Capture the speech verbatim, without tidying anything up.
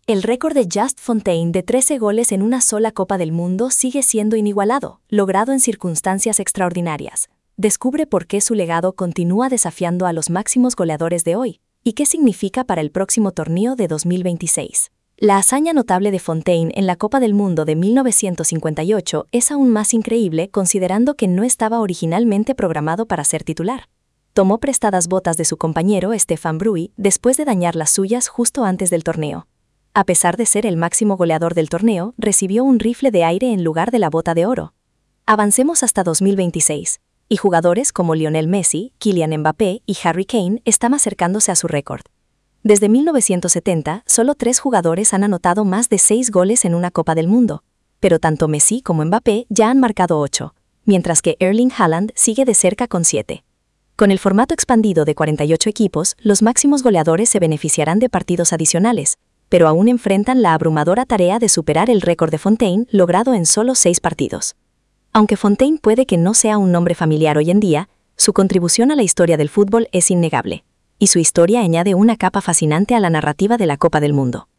El récord de Just Fontaine de trece goles en una sola Copa del Mundo sigue siendo inigualado, logrado en circunstancias extraordinarias. Descubre por qué su legado continúa desafiando a los máximos goleadores de hoy, y qué significa para el próximo torneo de dos mil veintiséis. La hazaña notable de Fontaine en la Copa del Mundo de mil novecientos cincuenta y ocho es aún más increíble considerando que no estaba originalmente programado para ser titular. Tomó prestadas botas de su compañero Stéphane Bruy después de dañar las suyas justo antes del torneo. A pesar de ser el máximo goleador del torneo, recibió un rifle de aire en lugar de la bota de oro. Avancemos hasta dos mil veintiséis, y jugadores como Lionel Messi, Kylian Mbappé y Harry Kane están acercándose a su récord. Desde mil novecientos setenta, solo tres jugadores han anotado más de seis goles en una Copa del Mundo, pero tanto Messi como Mbappé ya han marcado ocho, mientras que Erling Haaland sigue de cerca con siete. Con el formato expandido de cuarenta y ocho equipos, los máximos goleadores se beneficiarán de partidos adicionales, pero aún enfrentan la abrumadora tarea de superar el récord de Fontaine logrado en solo seis partidos. Aunque Fontaine puede que no sea un nombre familiar hoy en día, su contribución a la historia del fútbol es innegable, y su historia añade una capa fascinante a la narrativa de la Copa del Mundo.